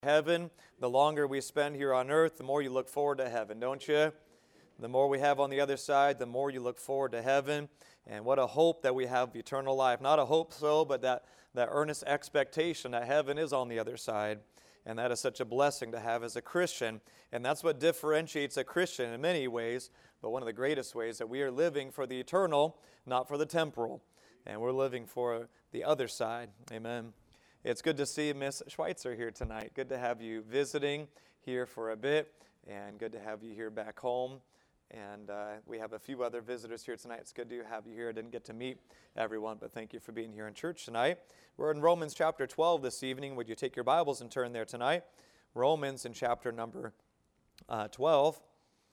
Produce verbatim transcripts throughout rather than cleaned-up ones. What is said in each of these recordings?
Heaven, the longer we spend here on earth, the more you look forward to heaven, don't you? The more we have on the other side, the more you look forward to heaven. And what a hope that we have eternal life. Not a hope so, but that, that earnest expectation that heaven is on the other side. And that is such a blessing to have as a Christian. And that's what differentiates a Christian in many ways, but one of the greatest ways, that we are living for the eternal, not for the temporal. And we're living for the other side. Amen. It's good to see Miss Schweitzer here tonight. Good to have you visiting here for a bit, and good to have you here back home. And uh, we have a few other visitors here tonight. It's good to have you here. I didn't get to meet everyone, but thank you for being here in church tonight. We're in Romans chapter twelve this evening. Would you take your Bibles and turn there tonight? Romans in chapter number uh, twelve.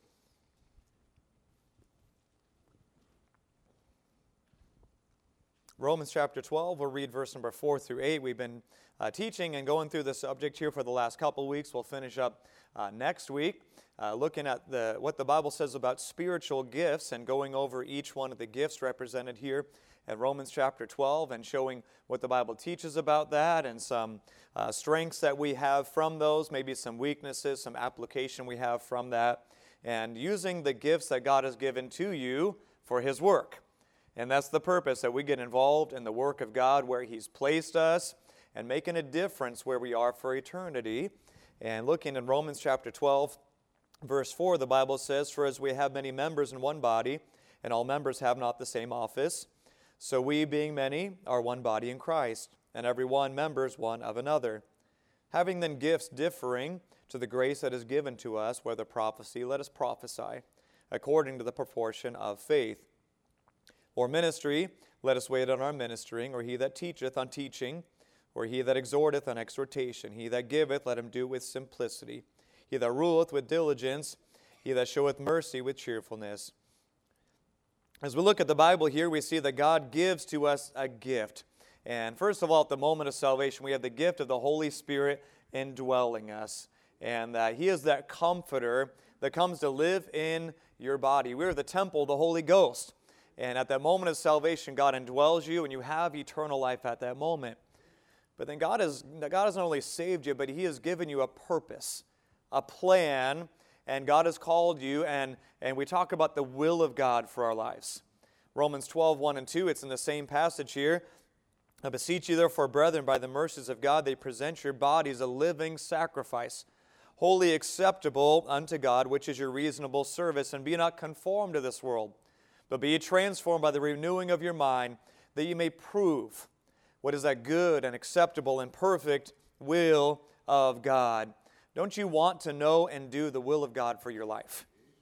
Romans chapter twelve, we'll read verse number four through eight. We've been uh, teaching and going through the subject here for the last couple of weeks. We'll finish up uh, next week, uh, looking at the what the Bible says about spiritual gifts and going over each one of the gifts represented here at Romans chapter twelve and showing what the Bible teaches about that and some uh, strengths that we have from those, maybe some weaknesses, some application we have from that, and using the gifts that God has given to you for His work. And that's the purpose, that we get involved in the work of God where He's placed us and making a difference where we are for eternity. And looking in Romans chapter twelve, verse four, the Bible says, "For as we have many members in one body, and all members have not the same office, so we, being many, are one body in Christ, and every one members one of another. Having then gifts differing to the grace that is given to us, whether prophecy, let us prophesy, according to the proportion of faith. Or ministry, let us wait on our ministering, or he that teacheth on teaching, or he that exhorteth on exhortation. He that giveth, let him do with simplicity. He that ruleth with diligence, he that showeth mercy with cheerfulness." As we look at the Bible here, we see that God gives to us a gift. And first of all, at the moment of salvation, we have the gift of the Holy Spirit indwelling us. And uh, He is that comforter that comes to live in your body. We are the temple of the Holy Ghost. And at that moment of salvation, God indwells you, and you have eternal life at that moment. But then God has, God has not only saved you, but He has given you a purpose, a plan, and God has called you, and, and we talk about the will of God for our lives. Romans twelve, one and two, it's in the same passage here. "I beseech you therefore, brethren, by the mercies of God, that you present your bodies a living sacrifice, wholly acceptable unto God, which is your reasonable service. And be not conformed to this world, but be ye transformed by the renewing of your mind, that ye may prove what is that good and acceptable and perfect will of God." Don't you want to know and do the will of God for your life?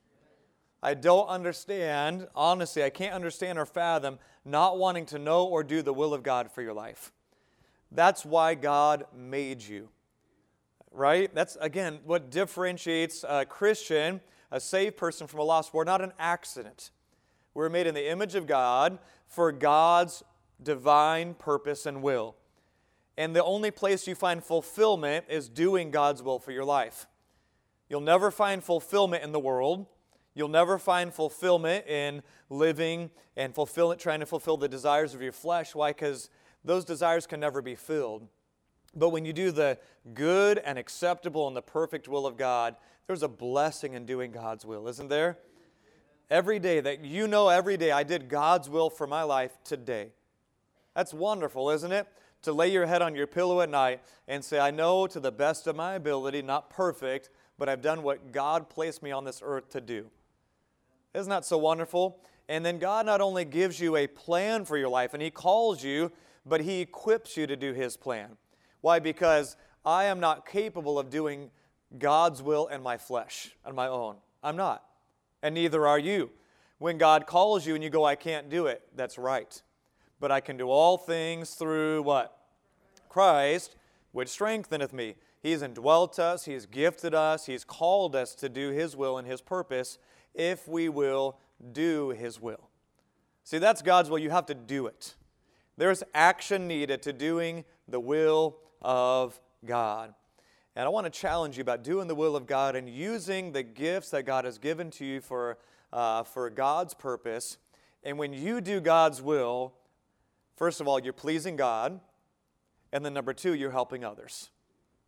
I don't understand, honestly, I can't understand or fathom not wanting to know or do the will of God for your life. That's why God made you, right? That's, again, what differentiates a Christian, a saved person, from a lost. We're not an accident. We're made in the image of God for God's divine purpose and will. And the only place you find fulfillment is doing God's will for your life. You'll never find fulfillment in the world. You'll never find fulfillment in living and fulfill it, trying to fulfill the desires of your flesh. Why? Because those desires can never be filled. But when you do the good and acceptable and the perfect will of God, there's a blessing in doing God's will, isn't there? Every day that you know, every day I did God's will for my life today. That's wonderful, isn't it? To lay your head on your pillow at night and say, I know to the best of my ability, not perfect, but I've done what God placed me on this earth to do. Isn't that so wonderful? And then God not only gives you a plan for your life, and He calls you, but He equips you to do His plan. Why? Because I am not capable of doing God's will in my flesh, on my own. I'm not. And neither are you. When God calls you and you go, I can't do it, that's right. But I can do all things through what? Christ, which strengtheneth me. He's indwelt us, He's gifted us, He's called us to do His will and His purpose if we will do His will. See, that's God's will. You have to do it. There's action needed to doing the will of God. And I want to challenge you about doing the will of God and using the gifts that God has given to you for, uh, for God's purpose. And when you do God's will, first of all, you're pleasing God. And then number two, you're helping others.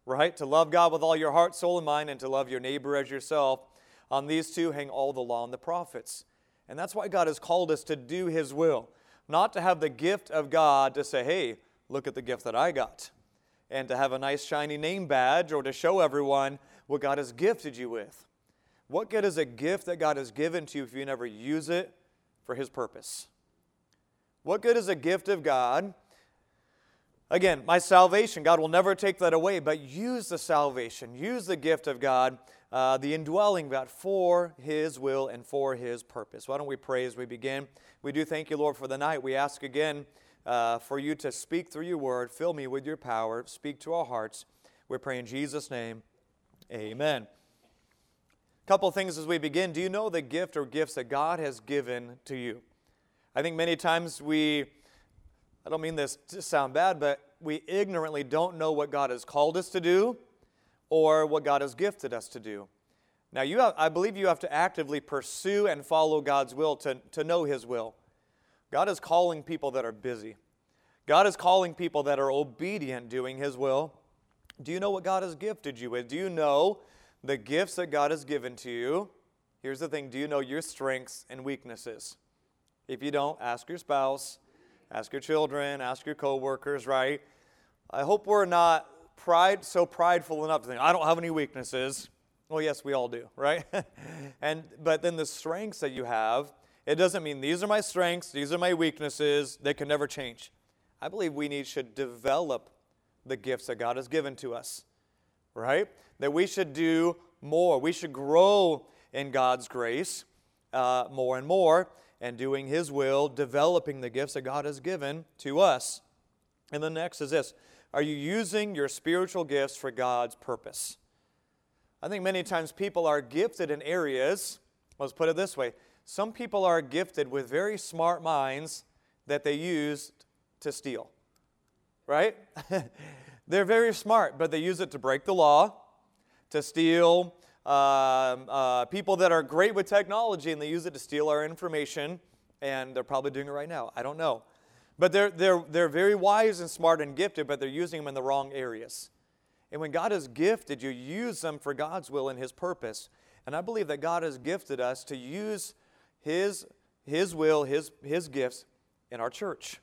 right? To love God with all your heart, soul, and mind, and to love your neighbor as yourself. On these two hang all the law and the prophets. And that's why God has called us to do His will. Not to have the gift of God to say, hey, look at the gift that I got. And to have a nice shiny name badge or to show everyone what God has gifted you with. What good is a gift that God has given to you if you never use it for His purpose? What good is a gift of God? Again, my salvation, God will never take that away, but use the salvation, use the gift of God, uh, the indwelling of God for His will and for His purpose. Why don't we pray as we begin? We do thank you, Lord, for the night. We ask again uh, for you to speak through your word. Fill me with your power. Speak to our hearts. We pray in Jesus' name. Amen. A couple things as we begin. Do you know the gift or gifts that God has given to you? I think many times we, I don't mean this to sound bad, but we ignorantly don't know what God has called us to do or what God has gifted us to do. Now, you have, I believe you have to actively pursue and follow God's will to, to know His will. God is calling people that are busy. God is calling people that are obedient doing His will. Do you know what God has gifted you with? Do you know the gifts that God has given to you? Here's the thing. Do you know your strengths and weaknesses? If you don't, ask your spouse, ask your children, ask your coworkers, right? I hope we're not pride so prideful enough to think, I don't have any weaknesses. Well, yes, we all do, right? and But then the strengths that you have, it doesn't mean these are my strengths, these are my weaknesses, they can never change. I believe we need should develop the gifts that God has given to us, right? That we should do more. We should grow in God's grace uh, more and more and doing His will, developing the gifts that God has given to us. And the next is this. Are you using your spiritual gifts for God's purpose? I think many times people are gifted in areas, let's put it this way, some people are gifted with very smart minds that they use to steal, right? They're very smart, but they use it to break the law, to steal. Um, uh, people that are great with technology, and they use it to steal our information, and they're probably doing it right now. I don't know. But they're, they're, they're very wise and smart and gifted, but they're using them in the wrong areas. And when God has gifted you, use them for God's will and His purpose. And I believe that God has gifted us to use His, His will, His, His gifts in our church.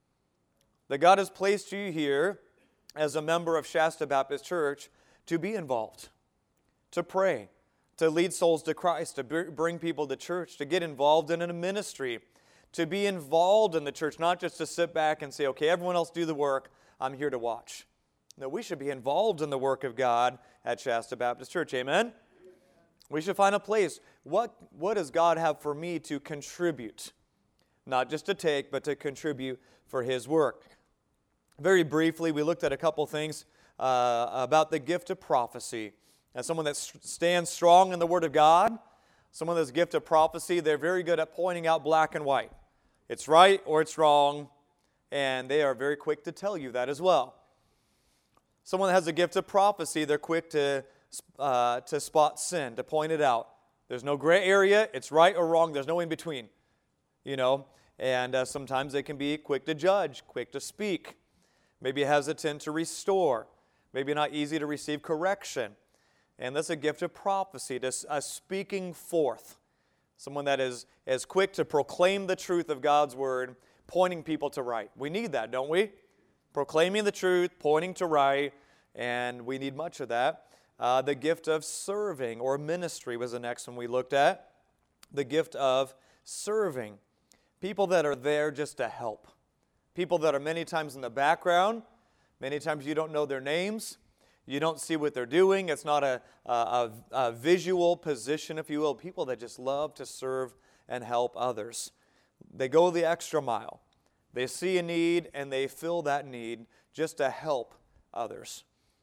That God has placed you here as a member of Shasta Baptist Church to be involved, to pray, to lead souls to Christ, to bring people to church, to get involved in a ministry, to be involved in the church, not just to sit back and say, okay, everyone else do the work, I'm here to watch. No, we should be involved in the work of God at Shasta Baptist Church. Amen? We should find a place. What, what does God have for me to contribute? Not just to take, but to contribute for His work. Very briefly, we looked at a couple things uh, about the gift of prophecy. As someone that stands strong in the Word of God, someone that's gift of prophecy, they're very good at pointing out black and white. It's right or it's wrong, and they are very quick to tell you that as well. Someone that has a gift of prophecy, they're quick to, uh, to spot sin, to point it out. There's no gray area, it's right or wrong, there's no in between, you know. And uh, sometimes they can be quick to judge, quick to speak, maybe hesitant to restore, maybe not easy to receive correction. And that's a gift of prophecy, to uh, speaking forth. Someone that is, is quick to proclaim the truth of God's Word, pointing people to right. We need that, don't we? Proclaiming the truth, pointing to right, and we need much of that. Uh, the gift of serving or ministry was the next one we looked at. The gift of serving. People that are there just to help. People that are many times in the background. Many times you don't know their names. You don't see what they're doing. It's not a, a, a visual position, if you will. People that just love to serve and help others. They go the extra mile. They see a need and they fill that need just to help others.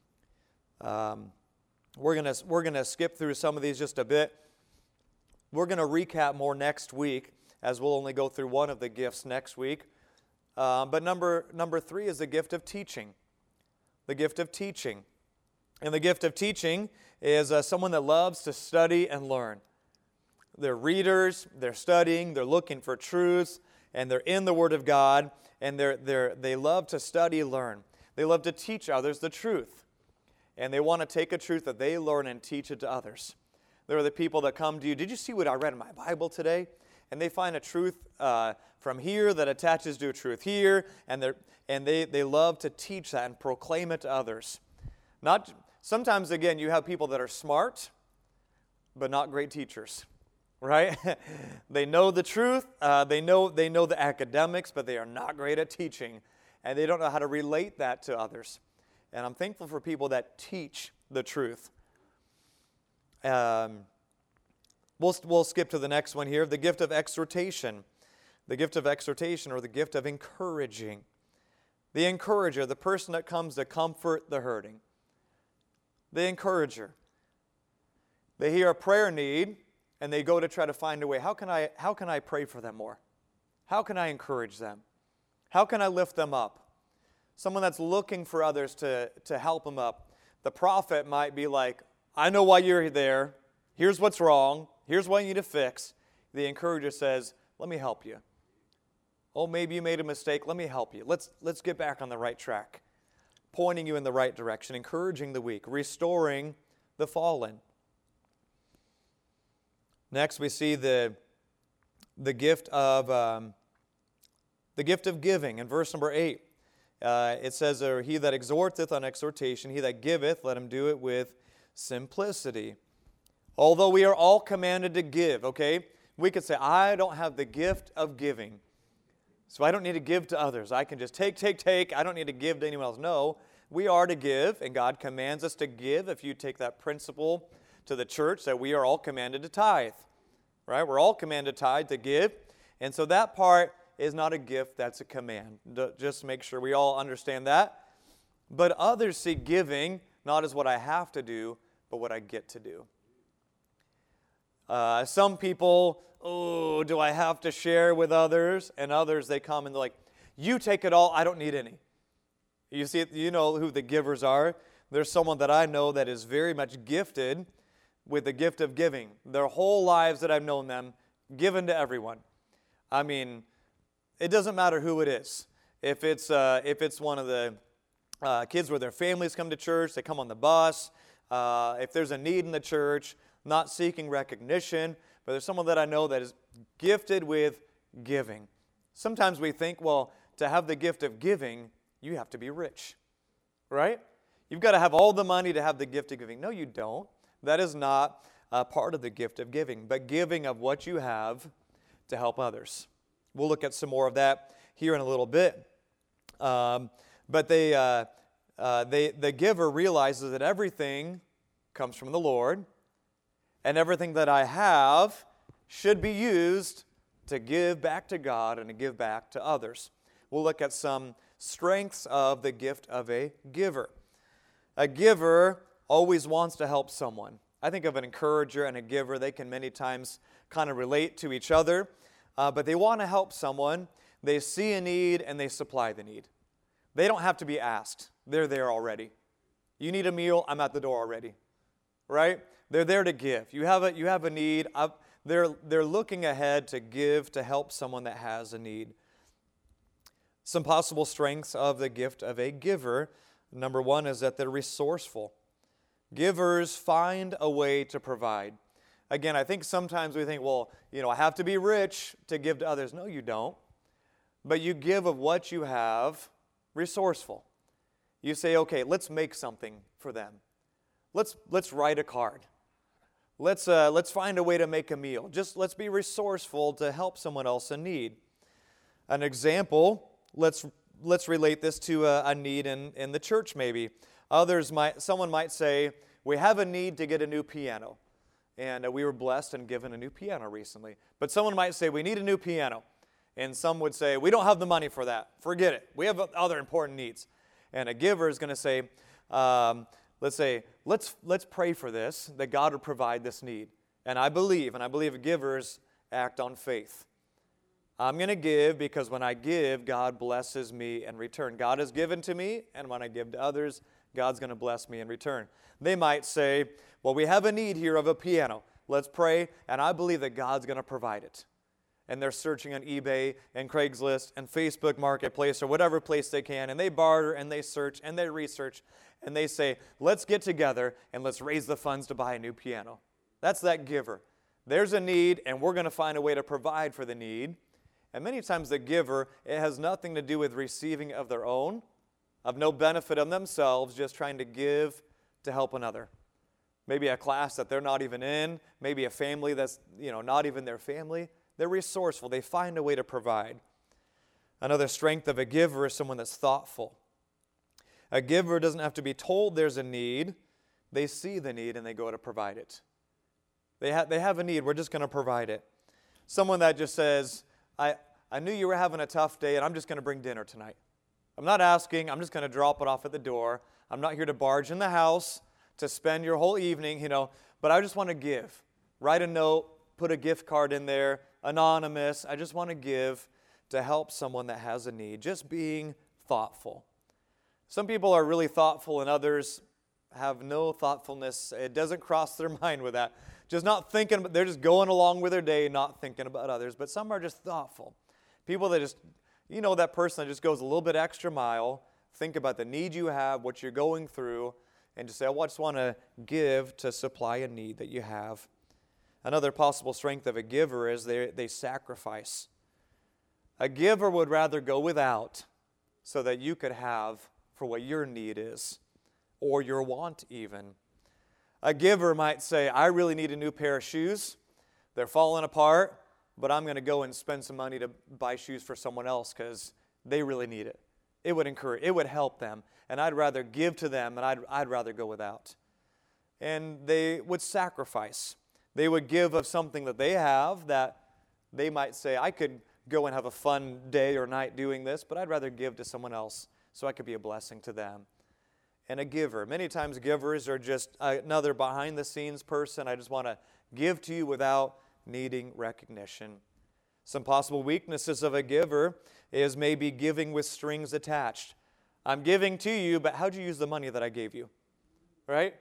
Um, we're gonna we're gonna skip through some of these just a bit. We're gonna recap more next week, as we'll only go through one of the gifts next week. Uh, but number number three is the gift of teaching. The gift of teaching. And the gift of teaching is uh, someone that loves to study and learn. They're readers, they're studying, they're looking for truths, and they're in the Word of God, and they're, they're, they love to study and learn. They love to teach others the truth. and they want to take a truth that they learn and teach it to others. There are the people that come to you, did you see what I read in my Bible today? And they find a truth uh, from here that attaches to a truth here, and, they're, and they, they love to teach that and proclaim it to others. Not sometimes, again, you have people that are smart, but not great teachers, right? They know the truth, uh, they know they know the academics, but they are not great at teaching, and they don't know how to relate that to others. And I'm thankful for people that teach the truth. Um, we'll, we'll skip to the next one here, the gift of exhortation. The gift of exhortation, or the gift of encouraging. The encourager, the person that comes to comfort the hurting. The encourager. They hear a prayer need, and they go to try to find a way. How can I, how can I pray for them more? How can I encourage them? How can I lift them up? Someone that's looking for others to, to help them up. The prophet might be like, I know why you're there. Here's what's wrong. Here's what you need to fix. The encourager says, let me help you. Oh, maybe you made a mistake. Let me help you. Let's, let's get back on the right track. Pointing you in the right direction, encouraging the weak, restoring the fallen. Next, we see the, the gift of um, the gift of giving in verse number eight. Uh, it says, or he that exhorteth on exhortation, he that giveth, let him do it with simplicity. Although we are all commanded to give, okay? We could say, I don't have the gift of giving, so I don't need to give to others. I can just take, take, take. I don't need to give to anyone else. No, we are to give, and God commands us to give. If you take that principle to the church, that we are all commanded to tithe, right? We're all commanded to tithe, to give. And so that part is not a gift, that's a command. Just make sure we all understand that. But others see giving not as what I have to do, but what I get to do. Uh, some people, oh, do I have to share with others? And others, they come and they're like, you take it all, I don't need any. You see, you know who the givers are. There's someone that I know that is very much gifted with the gift of giving. Their whole lives that I've known them, given to everyone. I mean, it doesn't matter who it is. If it's uh, if it's one of the uh, kids where their families come to church, they come on the bus. Uh, if there's a need in the church, not seeking recognition, but there's someone that I know that is gifted with giving. Sometimes we think, well, to have the gift of giving, you have to be rich, right? You've got to have all the money to have the gift of giving. No, you don't. That is not a part of the gift of giving, but giving of what you have to help others. We'll look at some more of that here in a little bit. Um, but they, uh, uh, they, the giver realizes that everything comes from the Lord, and everything that I have should be used to give back to God and to give back to others. We'll look at some strengths of the gift of a giver. A giver always wants to help someone. I think of an encourager and a giver. They can many times kind of relate to each other, uh, but they want to help someone. They see a need and they supply the need. They don't have to be asked. They're there already. You need a meal, I'm at the door already, right? They're there to give. You have a, you have a need. I've, they're, they're looking ahead to give, to help someone that has a need. Some possible strengths of the gift of a giver. Number one is that they're resourceful. Givers find a way to provide. Again, I think sometimes we think, well, you know, I have to be rich to give to others. No, you don't. But you give of what you have, resourceful. You say, okay, let's make something for them. Let's let's write a card. Let's uh, let's find a way to make a meal. Just let's be resourceful to help someone else in need. An example, let's let's relate this to a, a need in, in the church maybe. Others might, someone might say, we have a need to get a new piano. And uh, we were blessed and given a new piano recently. But someone might say, we need a new piano. And some would say, we don't have the money for that. Forget it. We have other important needs. And a giver is going to say, um, let's say, let's let's pray for this, that God would provide this need. And I believe, and I believe givers act on faith. I'm going to give because when I give, God blesses me in return. God has given to me, and when I give to others, God's going to bless me in return. They might say, well, we have a need here of a piano. Let's pray, and I believe that God's going to provide it. and they're searching on eBay and Craigslist and Facebook Marketplace or whatever place they can, and they barter and they search and they research, and they say, let's get together and let's raise the funds to buy a new piano. That's that giver. There's a need, and we're going to find a way to provide for the need. And many times the giver, it has nothing to do with receiving of their own, of no benefit of themselves, just trying to give to help another. Maybe a class that they're not even in, maybe a family that's, you know, not even their family. They're resourceful. They find a way to provide. Another strength of a giver is someone that's thoughtful. A giver doesn't have to be told there's a need. They see the need and they go to provide it. They, ha- they have a need. We're just going to provide it. Someone that just says, I, I knew you were having a tough day, and I'm just going to bring dinner tonight. I'm not asking. I'm just going to drop it off at the door. I'm not here to barge in the house to spend your whole evening, you know, but I just want to give. Write a note, put a gift card in there, anonymous. I just want to give to help someone that has a need. Just being thoughtful. Some people are really thoughtful, and others have no thoughtfulness. It doesn't cross their mind with that. Just not thinking, they're just going along with their day, not thinking about others. But some are just thoughtful. People that just, you know, that person that just goes a little bit extra mile, think about the need you have, what you're going through, and just say, oh, I just want to give to supply a need that you have. Another possible strength of a giver is they, they sacrifice. A giver would rather go without so that you could have for what your need is, or your want even. A giver might say, I really need a new pair of shoes. They're falling apart, but I'm going to go and spend some money to buy shoes for someone else because they really need it. It would encourage, it would help them, and I'd rather give to them, and I'd, I'd rather go without. And they would sacrifice. They would give of something that they have that they might say, I could go and have a fun day or night doing this, but I'd rather give to someone else so I could be a blessing to them. And a giver. Many times givers are just another behind-the-scenes person. I just want to give to you without needing recognition. Some possible weaknesses of a giver is maybe giving with strings attached. I'm giving to you, but how'd you use the money that I gave you? Right?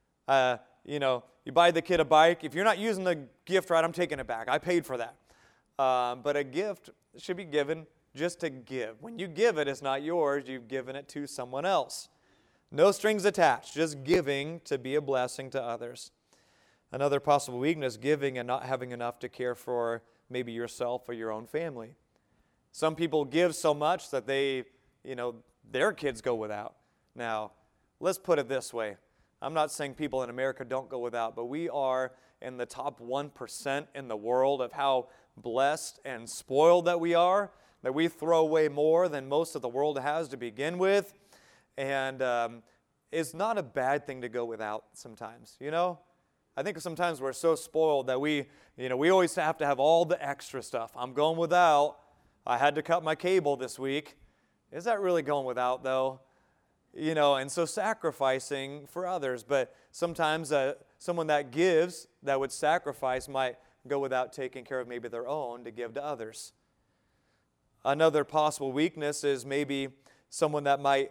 Uh, you know, you buy the kid a bike. If you're not using the gift right, I'm taking it back. I paid for that. Uh, but a gift should be given just to give. When you give it, it's not yours. You've given it to someone else. No strings attached, just giving to be a blessing to others. Another possible weakness, giving and not having enough to care for maybe yourself or your own family. Some people give so much that they, you know, their kids go without. Now, let's put it this way. I'm not saying people in America don't go without, but we are in the top one percent in the world of how blessed and spoiled that we are, that we throw away more than most of the world has to begin with. And um, it's not a bad thing to go without sometimes, you know? I think sometimes we're so spoiled that we, you know, we always have to have all the extra stuff. I'm going without. I had to cut my cable this week. Is that really going without, though? You know, and so sacrificing for others. But sometimes uh, someone that gives, that would sacrifice, might go without taking care of maybe their own to give to others. Another possible weakness is maybe someone that might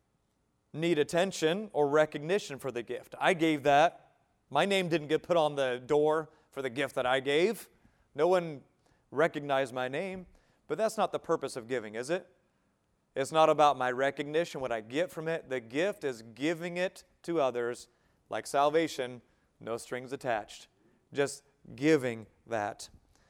need attention or recognition for the gift. I gave that. My name didn't get put on the door for the gift that I gave. No one recognized my name. But that's not the purpose of giving, is it? It's not about my recognition, what I get from it. The gift is giving it to others, like salvation, no strings attached. Just giving that.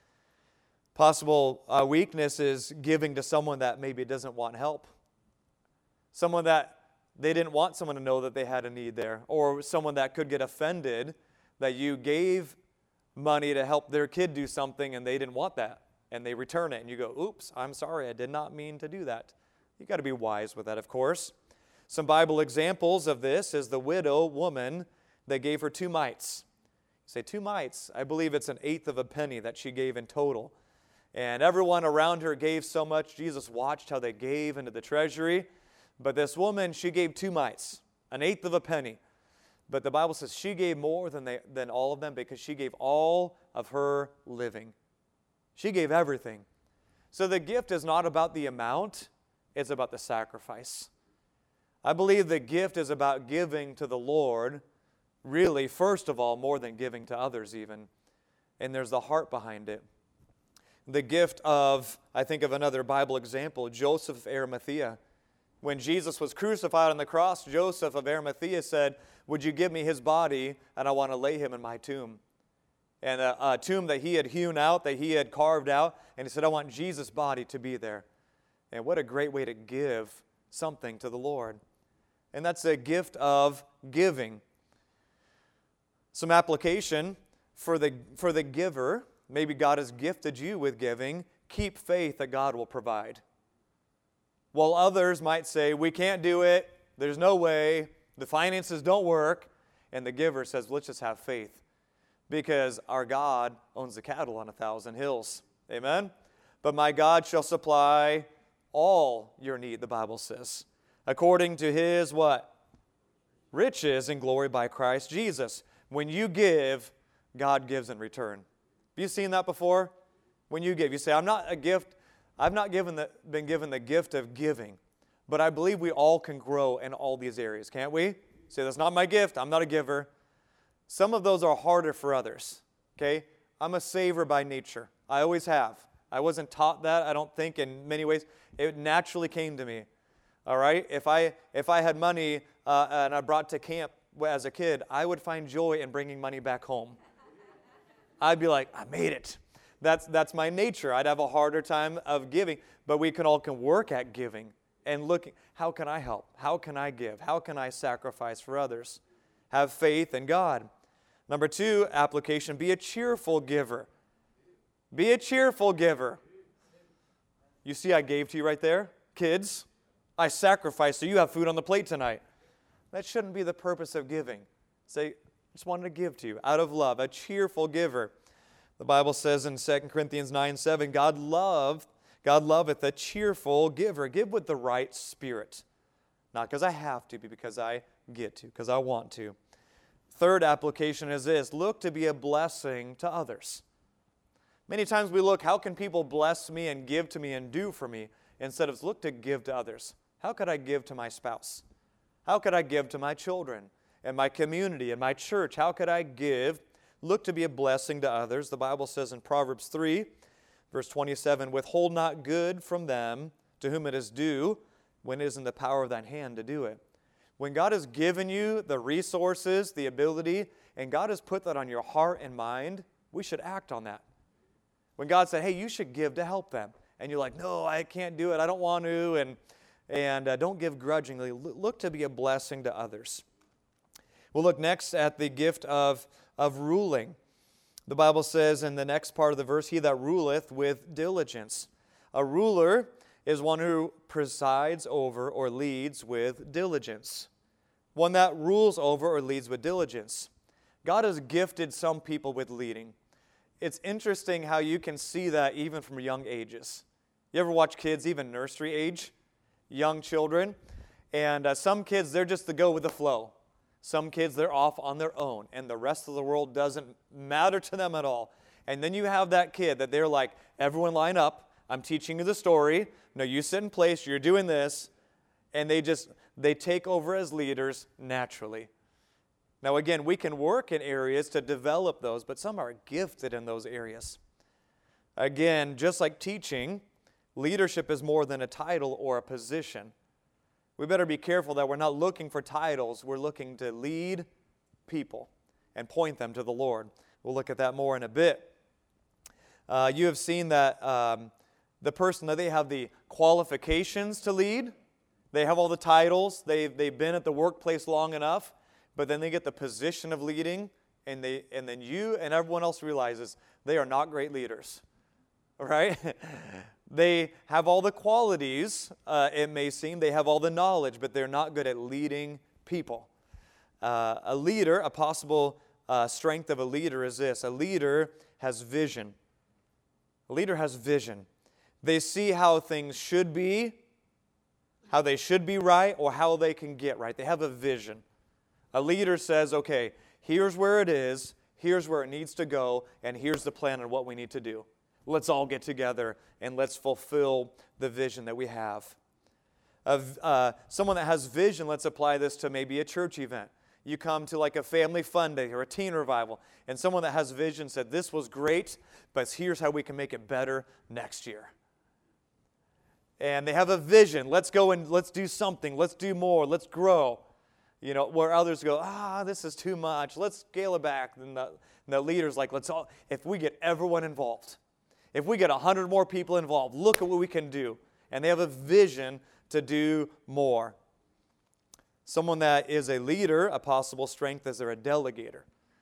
Possible uh, weakness is giving to someone that maybe doesn't want help. Someone that they didn't want someone to know that they had a need there, or someone that could get offended that you gave money to help their kid do something and they didn't want that, and they return it, and you go, oops, I'm sorry, I did not mean to do that. You've got to be wise with that, of course. Some Bible examples of this is the widow woman that gave her two mites. You say, two mites? I believe it's an eighth of a penny that she gave in total. And everyone around her gave so much. Jesus watched how they gave into the treasury. But this woman, she gave two mites, an eighth of a penny. But the Bible says she gave more than they, than all of them because she gave all of her living. She gave everything. So the gift is not about the amount, it's about the sacrifice. I believe the gift is about giving to the Lord, really, first of all, more than giving to others even. And there's the heart behind it. the gift of, I think of another Bible example, Joseph of Arimathea. When Jesus was crucified on the cross, Joseph of Arimathea said, would you give me his body, and I want to lay him in my tomb. And a, a tomb that he had hewn out, that he had carved out, and he said, I want Jesus' body to be there. And what a great way to give something to the Lord. And that's a gift of giving. Some application for the, for the giver. Maybe God has gifted you with giving. Keep faith that God will provide. While others might say, we can't do it, there's no way, the finances don't work, and the giver says, let's just have faith, because our God owns the cattle on a thousand hills. Amen? But my God shall supply all your need, the Bible says, according to His what? Riches and glory by Christ Jesus. When you give, God gives in return. Have you seen that before? When you give, you say, I'm not a gift, I've not given the, been given the gift of giving, but I believe we all can grow in all these areas, can't we? Say, that's not my gift, I'm not a giver. Some of those are harder for others, okay? I'm a saver by nature. I always have. I wasn't taught that, I don't think, in many ways. It naturally came to me, all right? If I, if I had money uh, and I brought to camp as a kid, I would find joy in bringing money back home. I'd be like, I made it. That's, that's my nature. I'd have a harder time of giving, but we can all can work at giving and looking, how can I help? How can I give? How can I sacrifice for others? Have faith in God. Number two, application, be a cheerful giver. Be a cheerful giver. You see I gave to you right there? Kids, I sacrificed so you have food on the plate tonight. That shouldn't be the purpose of giving. Say, just wanted to give to you out of love, a cheerful giver. The Bible says in Second Corinthians nine seven, God loved, God loveth a cheerful giver. Give with the right spirit. Not because I have to, but because I get to, because I want to. Third application is this, look to be a blessing to others. Many times we look, how can people bless me and give to me and do for me? Instead of look to give to others. How could I give to my spouse? How could I give to my children and my community and my church? How could I give? Look to be a blessing to others. The Bible says in Proverbs three, verse twenty-seven, withhold not good from them to whom it is due, when it is in the power of thine hand to do it. When God has given you the resources, the ability, and God has put that on your heart and mind, we should act on that. When God said, hey, you should give to help them, and you're like, no, I can't do it, I don't want to, and, and uh, don't give grudgingly. Look to be a blessing to others. We'll look next at the gift of of ruling. The Bible says in the next part of the verse, he that ruleth with diligence. A ruler is one who presides over or leads with diligence. One that rules over or leads with diligence. God has gifted some people with leading. It's interesting how you can see that even from young ages. You ever watch kids, even nursery age, young children? And uh, some kids, they're just to go with the flow. Some kids, they're off on their own, and the rest of the world doesn't matter to them at all. And then you have that kid that they're like, everyone line up, I'm teaching you the story, no, you sit in place, you're doing this, and they just, they take over as leaders naturally. Now again, we can work in areas to develop those, but some are gifted in those areas. Again, just like teaching, leadership is more than a title or a position. We better be careful that we're not looking for titles. We're looking to lead people and point them to the Lord. We'll look at that more in a bit. Uh, you have seen that um, the person, that they have the qualifications to lead. They have all the titles. They've, they've been at the workplace long enough, but then they get the position of leading, and, they, and then you and everyone else realizes they are not great leaders. Right? They have all the qualities, uh, it may seem. They have all the knowledge, but they're not good at leading people. Uh, a leader, a possible uh, strength of a leader is this. A leader has vision. A leader has vision. They see how things should be, how they should be right, or how they can get right. They have a vision. A leader says, okay, here's where it is, here's where it needs to go, and here's the plan on what we need to do. Let's all get together and let's fulfill the vision that we have. Of uh, someone that has vision, let's apply this to maybe a church event. you come to like a family fun day or a teen revival, and someone that has vision said, this was great, but here's how we can make it better next year. And they have a vision. Let's go and let's do something. Let's do more. Let's grow. You know, where others go, ah, this is too much. Let's scale it back. And the, and the leader's like, let's all, if we get everyone involved, if we get a hundred more people involved, look at what we can do. And they have a vision to do more. Someone that is a leader, a possible strength is they're a delegator.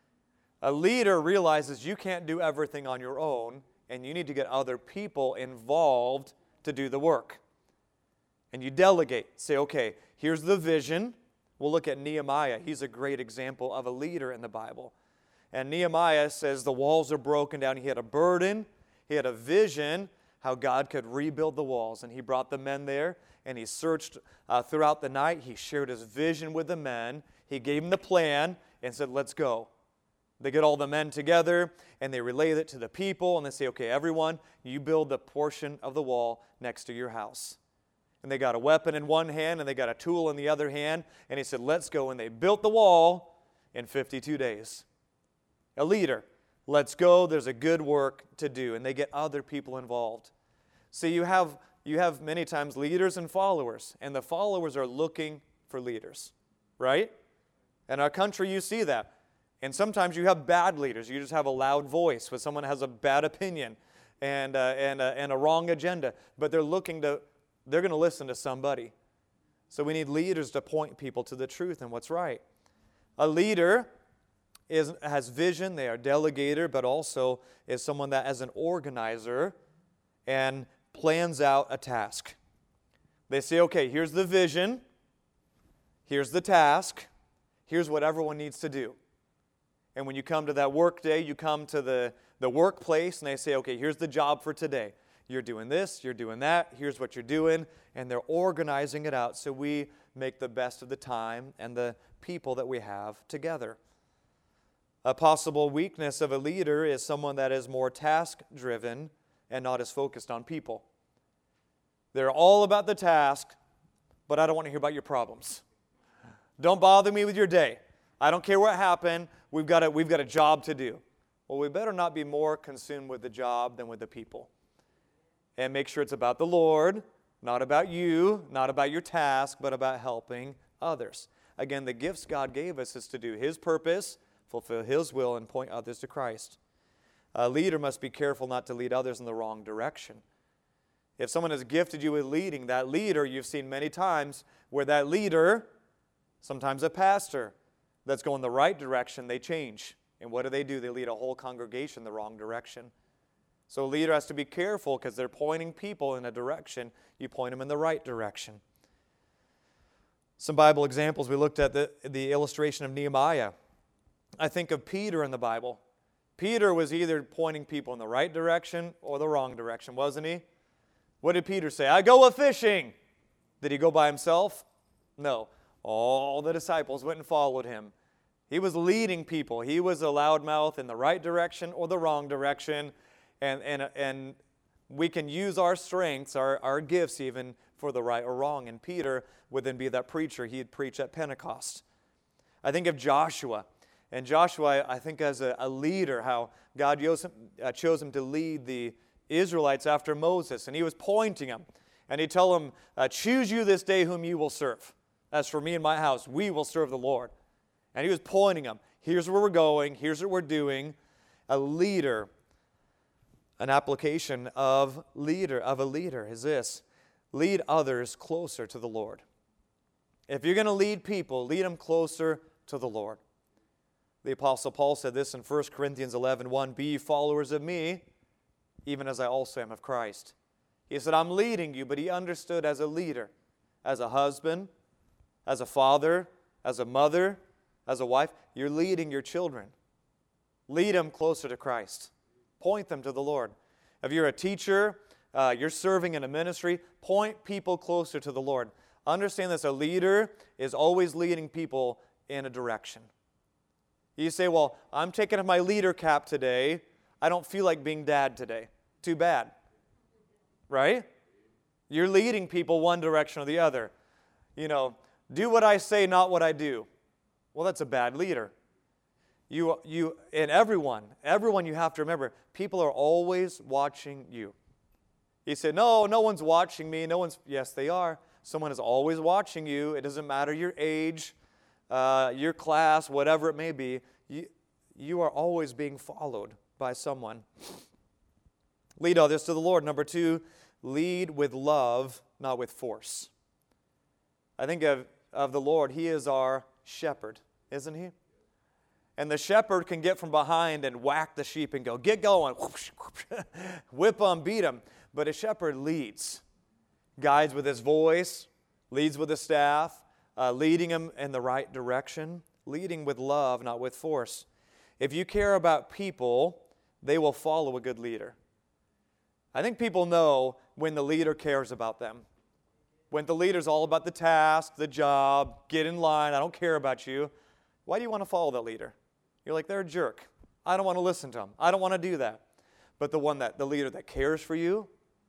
A leader realizes you can't do everything on your own, and you need to get other people involved to do the work. And you delegate. Say, okay, here's the vision. We'll look at Nehemiah. He's a great example of a leader in the Bible. And Nehemiah says the walls are broken down. He had a burden. He had a vision how God could rebuild the walls. And he brought the men there, and he searched uh, throughout the night. He shared his vision with the men. He gave them the plan and said, let's go. They get all the men together, and they relay it to the people, and they say, okay, everyone, you build the portion of the wall next to your house. And they got a weapon in one hand, and they got a tool in the other hand, and he said, let's go. And they built the wall in fifty-two days. A leader, let's go, there's a good work to do, and they get other people involved. See, you have, you have many times leaders and followers, and the followers are looking for leaders, right? In our country, you see that. And sometimes you have bad leaders. You just have a loud voice when someone has a bad opinion and, uh, and, uh, and a wrong agenda. But they're looking to, they're going to listen to somebody. So we need leaders to point people to the truth and what's right. A leader is, has vision. They are a delegator, but also is someone that as an organizer and plans out a task. They say, okay, here's the vision. Here's the task. Here's what everyone needs to do. And when you come to that work day, you come to the, the workplace, and they say, okay, here's the job for today. You're doing this, you're doing that, here's what you're doing, and they're organizing it out so we make the best of the time and the people that we have together. A possible weakness of a leader is someone that is more task-driven and not as focused on people. They're all about the task, but I don't want to hear about your problems. Don't bother me with your day. I don't care what happened. We've got a, we've got a job to do. Well, we better not be more consumed with the job than with the people. And make sure it's about the Lord, not about you, not about your task, but about helping others. Again, the gifts God gave us is to do His purpose, fulfill His will, and point others to Christ. A leader must be careful not to lead others in the wrong direction. If someone has gifted you with leading, that leader, you've seen many times where that leader, sometimes a pastor, that's going the right direction, they change. And what do they do? They lead a whole congregation the wrong direction. So a leader has to be careful because they're pointing people in a direction. You point them in the right direction. Some Bible examples. We looked at the, the illustration of Nehemiah. I think of Peter in the Bible. Peter was either pointing people in the right direction or the wrong direction, wasn't he? What did Peter say? I go a-fishing. Did he go by himself? No. All the disciples went and followed him. He was leading people. He was a loudmouth in the right direction or the wrong direction. And, and, and we can use our strengths, our, our gifts even, for the right or wrong. And Peter would then be that preacher. He'd preach at Pentecost. I think of Joshua. And Joshua, I think as a, a leader, how God chose him, uh, chose him to lead the Israelites after Moses. And he was pointing them. And he'd tell them, uh, choose you this day whom you will serve. As for me and my house, we will serve the Lord. And he was pointing them. Here's where we're going. Here's what we're doing. A leader, an application of leader, of a leader is this. Lead others closer to the Lord. If you're going to lead people, lead them closer to the Lord. The Apostle Paul said this in First Corinthians eleven one, be ye followers of me, even as I also am of Christ. He said, I'm leading you, but he understood as a leader, as a husband, as a father, as a mother, as a wife, you're leading your children. Lead them closer to Christ. Point them to the Lord. If you're a teacher, uh, you're serving in a ministry, point people closer to the Lord. Understand this, a leader is always leading people in a direction. You say, well, I'm taking off my leader cap today. I don't feel like being dad today. Too bad. Right? You're leading people one direction or the other. You know, do what I say, not what I do. Well, that's a bad leader. You, you, and everyone, everyone you have to remember, people are always watching you. You say, no, no one's watching me. No one's, yes, they are. Someone is always watching you. It doesn't matter your age, uh, your class, whatever it may be. You, you are always being followed by someone. Lead others to the Lord. Number two, lead with love, not with force. I think of, of the Lord, He is our shepherd, isn't He? And the shepherd can get from behind and whack the sheep and go, get going, whip them, beat them. But a shepherd leads, guides with his voice, leads with his staff, uh, leading them in the right direction, leading with love, not with force. If you care about people, they will follow a good leader. I think people know when the leader cares about them. When the leader's all about the task, the job, get in line, I don't care about you. Why do you want to follow that leader? You're like, they're a jerk. I don't want to listen to them. I don't want to do that. But the one that, the leader that cares for you,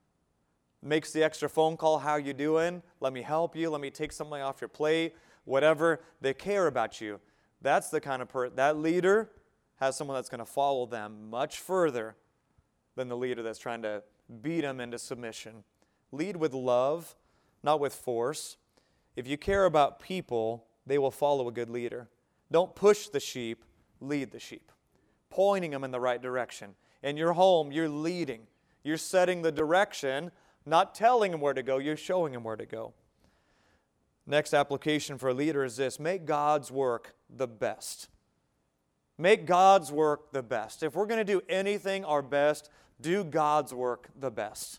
makes the extra phone call, how you doing? Let me help you. Let me take something off your plate. Whatever. They care about you. That's the kind of person, that leader has someone that's going to follow them much further than the leader that's trying to beat them into submission. Lead with love, not with force. If you care about people, they will follow a good leader. Don't push the sheep, lead the sheep, pointing them in the right direction. In your home, you're leading. You're setting the direction, not telling them where to go, you're showing them where to go. Next application for a leader is this: make God's work the best. Make God's work the best. If we're going to do anything our best, do God's work the best.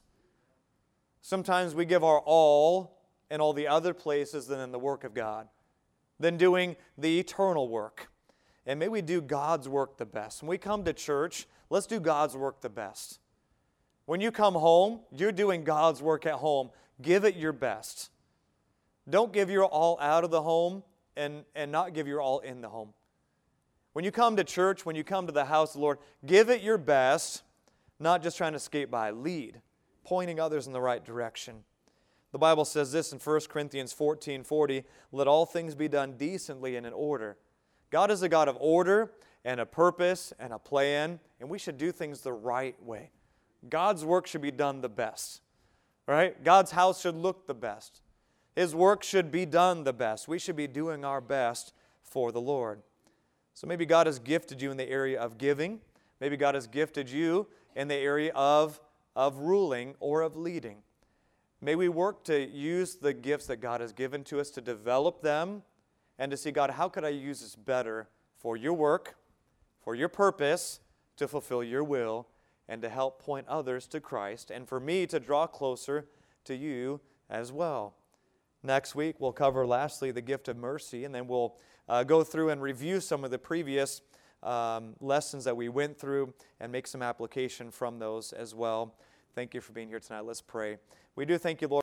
Sometimes we give our all in all the other places than in the work of God, than doing the eternal work. And may we do God's work the best. When we come to church, let's do God's work the best. When you come home, you're doing God's work at home. Give it your best. Don't give your all out of the home and, and not give your all in the home. When you come to church, when you come to the house of the Lord, give it your best, not just trying to skate by. Lead, pointing others in the right direction. The Bible says this in First Corinthians fourteen forty, let all things be done decently and in order. God is a God of order and a purpose and a plan, and we should do things the right way. God's work should be done the best, right? God's house should look the best. His work should be done the best. We should be doing our best for the Lord. So maybe God has gifted you in the area of giving. Maybe God has gifted you in the area of, of ruling or of leading. May we work to use the gifts that God has given to us, to develop them, and to see, God, how could I use this better for your work, for your purpose, to fulfill your will, and to help point others to Christ, and for me to draw closer to you as well. Next week, we'll cover, lastly, the gift of mercy, and then we'll uh, go through and review some of the previous um, lessons that we went through and make some application from those as well. Thank you for being here tonight. Let's pray. We do thank you, Lord.